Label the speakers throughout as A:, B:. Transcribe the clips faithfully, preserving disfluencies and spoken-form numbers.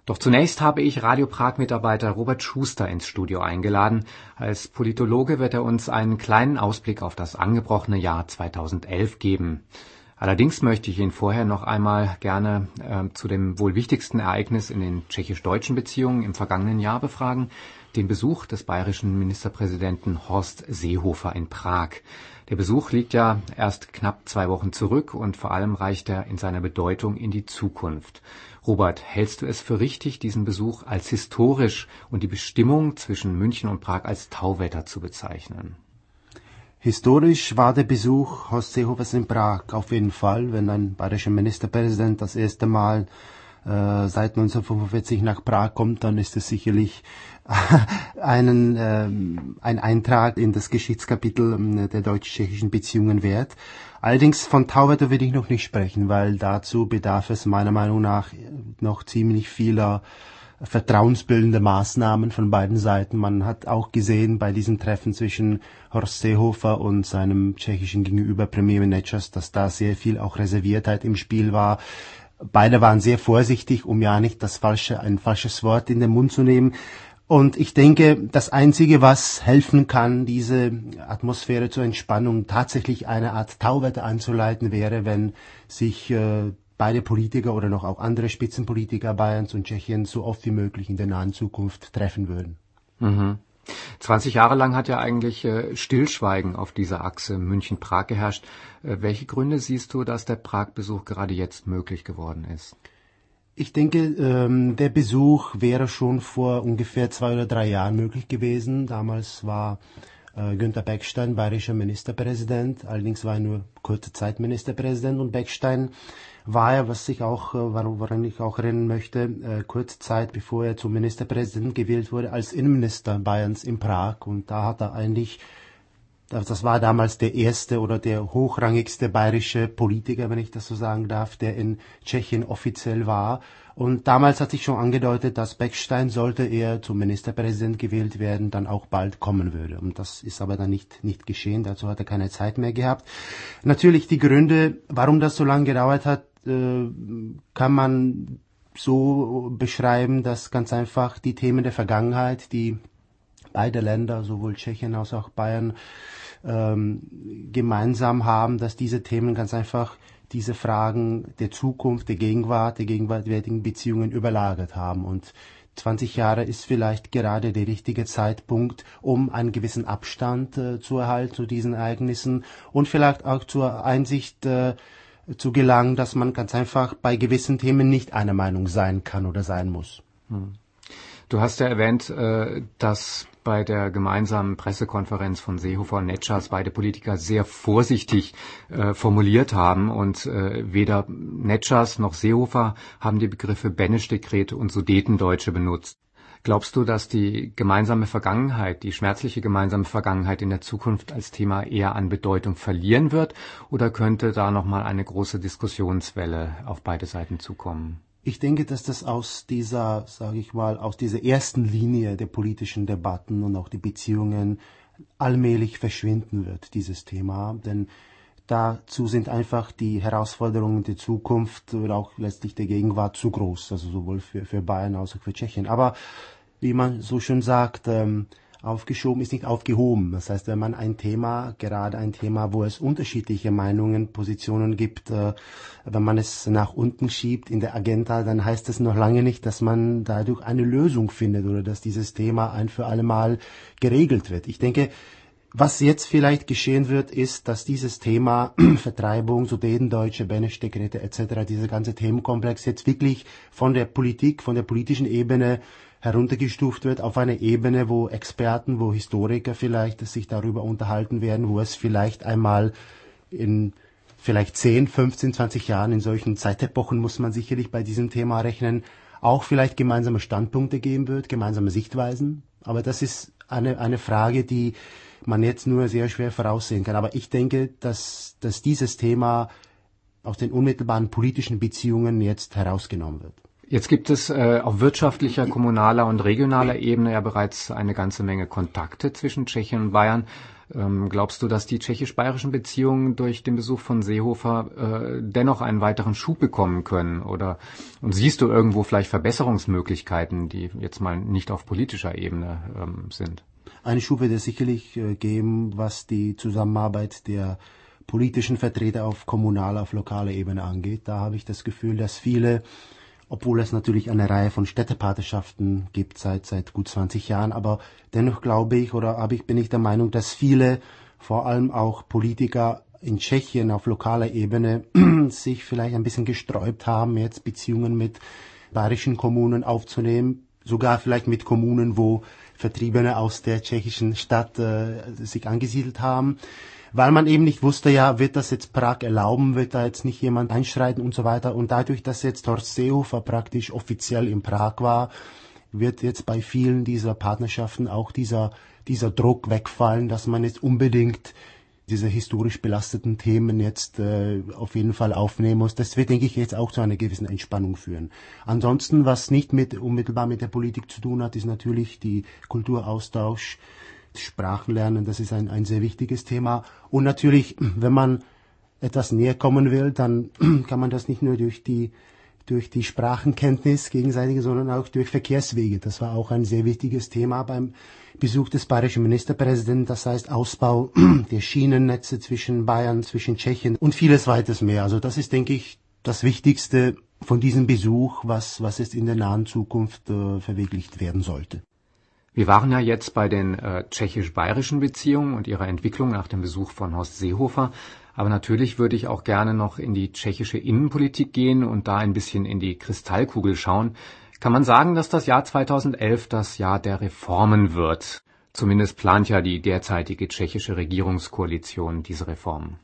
A: Doch zunächst habe ich Radio Prag-Mitarbeiter Robert Schuster ins Studio eingeladen. Als Politologe wird er uns einen kleinen Ausblick auf das angebrochene Jahr zweitausendelf geben. Allerdings möchte ich ihn vorher noch einmal gerne äh, zu dem wohl wichtigsten Ereignis in den tschechisch-deutschen Beziehungen im vergangenen Jahr befragen, den Besuch des bayerischen Ministerpräsidenten Horst Seehofer in Prag. Der Besuch liegt ja erst knapp zwei Wochen zurück und vor allem reicht er in seiner Bedeutung in die Zukunft. Robert, hältst du es für richtig, diesen Besuch als historisch und die Bestimmung zwischen München und Prag als Tauwetter zu bezeichnen?
B: Historisch war der Besuch Horst Seehofers in Prag auf jeden Fall, wenn ein bayerischer Ministerpräsident das erste Mal äh, seit neunzehnhundertfünfundvierzig nach Prag kommt, dann ist es sicherlich einen, äh, ein Eintrag in das Geschichtskapitel äh, der deutsch-tschechischen Beziehungen wert. Allerdings von Tauwetter will ich noch nicht sprechen, weil dazu bedarf es meiner Meinung nach noch ziemlich vieler vertrauensbildende Maßnahmen von beiden Seiten. Man hat auch gesehen bei diesem Treffen zwischen Horst Seehofer und seinem tschechischen Gegenüber Premier Nečas, dass da sehr viel auch Reserviertheit im Spiel war. Beide waren sehr vorsichtig, um ja nicht das falsche, ein falsches Wort in den Mund zu nehmen. Und ich denke, das Einzige, was helfen kann, diese Atmosphäre zur Entspannung, tatsächlich eine Art Tauwetter einzuleiten, wäre, wenn sich äh, beide Politiker oder noch auch andere Spitzenpolitiker Bayerns und Tschechiens so oft wie möglich in der nahen Zukunft treffen würden.
A: Mhm. zwanzig Jahre lang hat ja eigentlich äh, Stillschweigen auf dieser Achse München-Prag geherrscht. Äh, welche Gründe siehst du, dass der Prag-Besuch gerade jetzt möglich geworden ist?
B: Ich denke, ähm, der Besuch wäre schon vor ungefähr zwei oder drei Jahren möglich gewesen. Damals war äh, Günther Beckstein bayerischer Ministerpräsident, allerdings war er nur kurze Zeit Ministerpräsident und Beckstein war er, was ich auch, woran ich auch erinnern möchte, äh, kurze Zeit bevor er zum Ministerpräsidenten gewählt wurde, als Innenminister Bayerns in Prag. Und da hat er eigentlich, das war damals der erste oder der hochrangigste bayerische Politiker, wenn ich das so sagen darf, der in Tschechien offiziell war. Und damals hat sich schon angedeutet, dass Beckstein, sollte er zum Ministerpräsident gewählt werden, dann auch bald kommen würde. Und das ist aber dann nicht, nicht geschehen. Dazu hat er keine Zeit mehr gehabt. Natürlich die Gründe, warum das so lange gedauert hat, kann man so beschreiben, dass ganz einfach die Themen der Vergangenheit, die beide Länder, sowohl Tschechien als auch Bayern, ähm, gemeinsam haben, dass diese Themen ganz einfach diese Fragen der Zukunft, der Gegenwart, der gegenwärtigen Beziehungen überlagert haben. Und zwanzig Jahre ist vielleicht gerade der richtige Zeitpunkt, um einen gewissen Abstand äh, zu erhalten zu diesen Ereignissen und vielleicht auch zur Einsicht äh, zu gelangen, dass man ganz einfach bei gewissen Themen nicht einer Meinung sein kann oder sein muss.
A: Du hast ja erwähnt, dass bei der gemeinsamen Pressekonferenz von Seehofer und Nečas beide Politiker sehr vorsichtig formuliert haben und weder Nečas noch Seehofer haben die Begriffe Benesch-Dekrete und Sudetendeutsche benutzt. Glaubst du, dass die gemeinsame Vergangenheit, die schmerzliche gemeinsame Vergangenheit in der Zukunft als Thema eher an Bedeutung verlieren wird? Oder könnte da nochmal eine große Diskussionswelle auf beide Seiten zukommen?
B: Ich denke, dass das aus dieser, sage ich mal, aus dieser ersten Linie der politischen Debatten und auch die Beziehungen allmählich verschwinden wird, dieses Thema. Denn dazu sind einfach die Herausforderungen der Zukunft oder auch letztlich der Gegenwart zu groß, also sowohl für, für Bayern als auch für Tschechien. Aber wie man so schön sagt, ähm, aufgeschoben ist nicht aufgehoben. Das heißt, wenn man ein Thema, gerade ein Thema, wo es unterschiedliche Meinungen, Positionen gibt, äh, wenn man es nach unten schiebt in der Agenda, dann heißt es noch lange nicht, dass man dadurch eine Lösung findet oder dass dieses Thema ein für alle Mal geregelt wird. Ich denke, was jetzt vielleicht geschehen wird, ist, dass dieses Thema Vertreibung, Sudetendeutsche, Benesch-Dekrete et cetera, dieser ganze Themenkomplex jetzt wirklich von der Politik, von der politischen Ebene heruntergestuft wird auf eine Ebene, wo Experten, wo Historiker vielleicht sich darüber unterhalten werden, wo es vielleicht einmal in vielleicht zehn, fünfzehn, zwanzig Jahren, in solchen Zeitepochen muss man sicherlich bei diesem Thema rechnen, auch vielleicht gemeinsame Standpunkte geben wird, gemeinsame Sichtweisen. Aber das ist eine, eine Frage, die man jetzt nur sehr schwer voraussehen kann. Aber ich denke, dass, dass dieses Thema aus den unmittelbaren politischen Beziehungen jetzt herausgenommen wird.
A: Jetzt gibt es äh, auf wirtschaftlicher, kommunaler und regionaler Ebene ja bereits eine ganze Menge Kontakte zwischen Tschechien und Bayern. Ähm, glaubst du, dass die tschechisch-bayerischen Beziehungen durch den Besuch von Seehofer äh, dennoch einen weiteren Schub bekommen können? Oder und siehst du irgendwo vielleicht Verbesserungsmöglichkeiten, die jetzt mal nicht auf politischer Ebene ähm, sind?
B: Einen Schub wird es sicherlich äh, geben, was die Zusammenarbeit der politischen Vertreter auf kommunaler, auf lokaler Ebene angeht. Da habe ich das Gefühl, dass viele, obwohl es natürlich eine Reihe von Städtepatenschaften gibt seit seit gut zwanzig Jahren, aber dennoch glaube ich oder habe ich, bin ich der Meinung, dass viele, vor allem auch Politiker in Tschechien auf lokaler Ebene, sich vielleicht ein bisschen gesträubt haben, jetzt Beziehungen mit bayerischen Kommunen aufzunehmen, sogar vielleicht mit Kommunen, wo Vertriebene aus der tschechischen Stadt äh, sich angesiedelt haben, weil man eben nicht wusste, ja, wird das jetzt Prag erlauben, wird da jetzt nicht jemand einschreiten und so weiter. Und dadurch, dass jetzt Horst Seehofer praktisch offiziell in Prag war, wird jetzt bei vielen dieser Partnerschaften auch dieser, dieser Druck wegfallen, dass man jetzt unbedingt diese historisch belasteten Themen jetzt äh, auf jeden Fall aufnehmen muss. Das wird, denke ich, jetzt auch zu einer gewissen Entspannung führen. Ansonsten, was nicht mit unmittelbar mit der Politik zu tun hat, ist natürlich die Kulturaustausch, Sprachenlernen, das ist ein, ein sehr wichtiges Thema. Und natürlich, wenn man etwas näher kommen will, dann kann man das nicht nur durch die durch die Sprachenkenntnis gegenseitige, sondern auch durch Verkehrswege. Das war auch ein sehr wichtiges Thema beim Besuch des bayerischen Ministerpräsidenten, das heißt Ausbau der Schienennetze zwischen Bayern, zwischen Tschechien und vieles weiteres mehr. Also das ist, denke ich, das Wichtigste von diesem Besuch, was, was jetzt in der nahen Zukunft äh, verwirklicht werden sollte.
A: Wir waren ja jetzt bei den äh, tschechisch-bayerischen Beziehungen und ihrer Entwicklung nach dem Besuch von Horst Seehofer. Aber natürlich würde ich auch gerne noch in die tschechische Innenpolitik gehen und da ein bisschen in die Kristallkugel schauen. Kann man sagen, dass das Jahr zweitausendelf das Jahr der Reformen wird? Zumindest plant ja die derzeitige tschechische Regierungskoalition diese Reformen.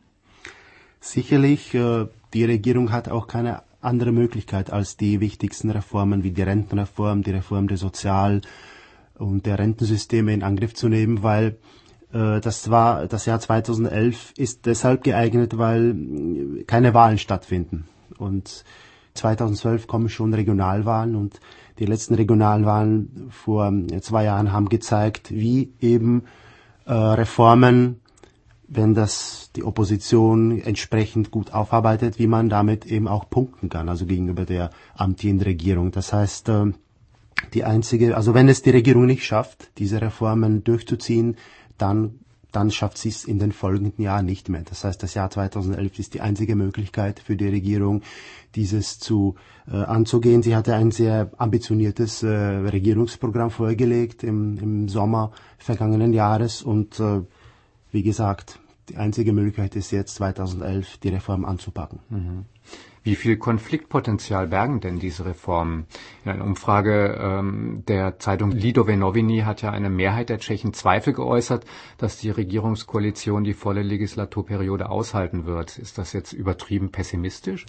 B: Sicherlich, äh, die Regierung hat auch keine andere Möglichkeit, als die wichtigsten Reformen wie die Rentenreform, die Reform der Sozial- und der Rentensysteme in Angriff zu nehmen, weil äh, das war das Jahr zweitausendelf ist deshalb geeignet, weil keine Wahlen stattfinden. Und zweitausendzwölf kommen schon Regionalwahlen und die letzten Regionalwahlen vor zwei Jahren haben gezeigt, wie eben äh, Reformen, wenn das die Opposition entsprechend gut aufarbeitet, wie man damit eben auch punkten kann, also gegenüber der amtierenden Regierung. Das heißt, äh, die einzige, also wenn es die Regierung nicht schafft, diese Reformen durchzuziehen, dann dann schafft sie es in den folgenden Jahren nicht mehr. Das heißt, das Jahr zweitausendelf ist die einzige Möglichkeit für die Regierung, dieses zu äh, anzugehen. Sie hatte ein sehr ambitioniertes äh, Regierungsprogramm vorgelegt im, im Sommer vergangenen Jahres und äh, wie gesagt, die einzige Möglichkeit ist jetzt zweitausendelf die Reform anzupacken.
A: Mhm. Wie viel Konfliktpotenzial bergen denn diese Reformen? In einer Umfrage ähm, der Zeitung Lidové noviny hat ja eine Mehrheit der Tschechen Zweifel geäußert, dass die Regierungskoalition die volle Legislaturperiode aushalten wird. Ist das jetzt übertrieben pessimistisch?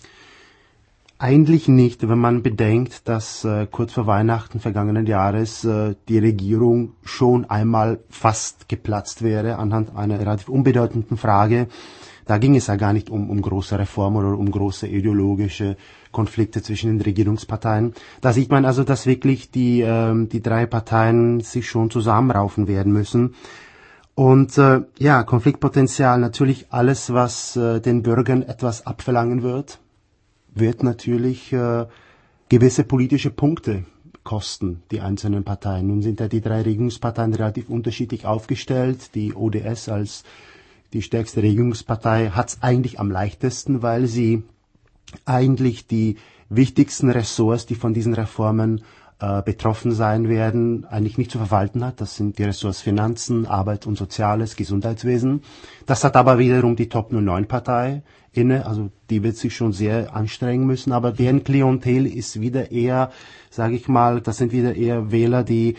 B: Eigentlich nicht, wenn man bedenkt, dass äh, kurz vor Weihnachten vergangenen Jahres äh, die Regierung schon einmal fast geplatzt wäre anhand einer relativ unbedeutenden Frage. Da ging es ja gar nicht um, um große Reformen oder um große ideologische Konflikte zwischen den Regierungsparteien. Da sieht man also, dass wirklich die, ähm, die drei Parteien sich schon zusammenraufen werden müssen. Und äh, ja, Konfliktpotenzial, natürlich alles, was äh, den Bürgern etwas abverlangen wird, wird natürlich äh, gewisse politische Punkte kosten, die einzelnen Parteien. Nun sind ja die drei Regierungsparteien relativ unterschiedlich aufgestellt. Die O D S als die stärkste Regierungspartei hat es eigentlich am leichtesten, weil sie eigentlich die wichtigsten Ressorts, die von diesen Reformen äh, betroffen sein werden, eigentlich nicht zu verwalten hat. Das sind die Ressorts Finanzen, Arbeit und Soziales, Gesundheitswesen. Das hat aber wiederum die Top null neun Partei inne, also die wird sich schon sehr anstrengen müssen, aber deren Klientel ist wieder eher, sage ich mal, das sind wieder eher Wähler, die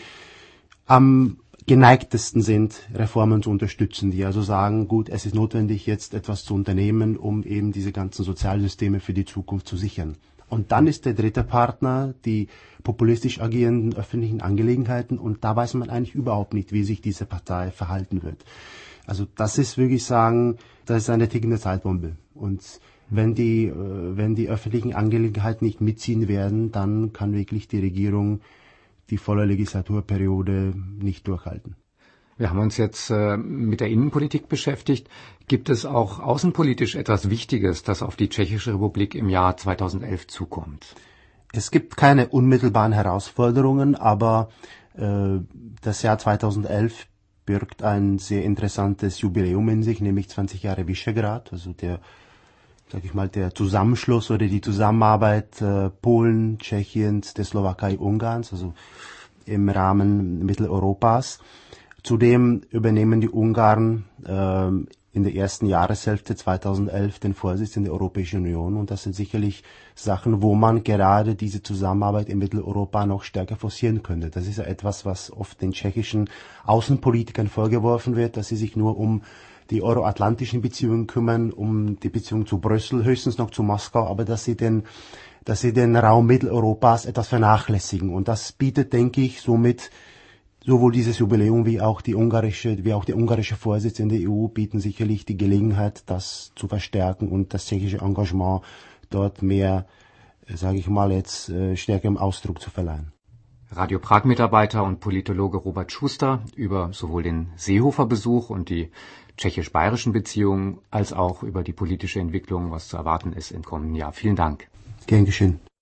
B: am geneigtesten sind, Reformen zu unterstützen, die also sagen, gut, es ist notwendig, jetzt etwas zu unternehmen, um eben diese ganzen Sozialsysteme für die Zukunft zu sichern. Und dann ist der dritte Partner die populistisch agierenden öffentlichen Angelegenheiten und da weiß man eigentlich überhaupt nicht, wie sich diese Partei verhalten wird. Also das ist wirklich sagen, das ist eine tickende Zeitbombe. Und wenn die, wenn die öffentlichen Angelegenheiten nicht mitziehen werden, dann kann wirklich die Regierung die volle Legislaturperiode nicht durchhalten.
A: Wir haben uns jetzt äh, mit der Innenpolitik beschäftigt. Gibt es auch außenpolitisch etwas Wichtiges, das auf die Tschechische Republik im Jahr zweitausendelf zukommt?
B: Es gibt keine unmittelbaren Herausforderungen, aber äh, das Jahr zweitausendelf birgt ein sehr interessantes Jubiläum in sich, nämlich zwanzig Jahre Visegrad, also der, sag ich mal, der Zusammenschluss oder die Zusammenarbeit äh, Polen, Tschechiens, der Slowakei, Ungarns, also im Rahmen Mitteleuropas. Zudem übernehmen die Ungarn äh, in der ersten Jahreshälfte zweitausendelf den Vorsitz in der Europäischen Union, und das sind sicherlich Sachen, wo man gerade diese Zusammenarbeit in Mitteleuropa noch stärker forcieren könnte. Das ist ja etwas, was oft den tschechischen Außenpolitikern vorgeworfen wird, dass sie sich nur um die euroatlantischen Beziehungen kümmern, um die Beziehung zu Brüssel, höchstens noch zu Moskau, aber dass sie den, dass sie den Raum Mitteleuropas etwas vernachlässigen. Und das bietet, denke ich, somit sowohl dieses Jubiläum wie auch die ungarische, wie auch der ungarische Vorsitz in der E U bieten sicherlich die Gelegenheit, das zu verstärken und das tschechische Engagement dort mehr, sage ich mal jetzt, stärker im Ausdruck zu verleihen.
A: Radio Prag-Mitarbeiter und Politologe Robert Schuster über sowohl den Seehofer-Besuch und die tschechisch-bayerischen Beziehungen als auch über die politische Entwicklung, was zu erwarten ist im kommenden Jahr. Vielen Dank.
B: Gern geschehen.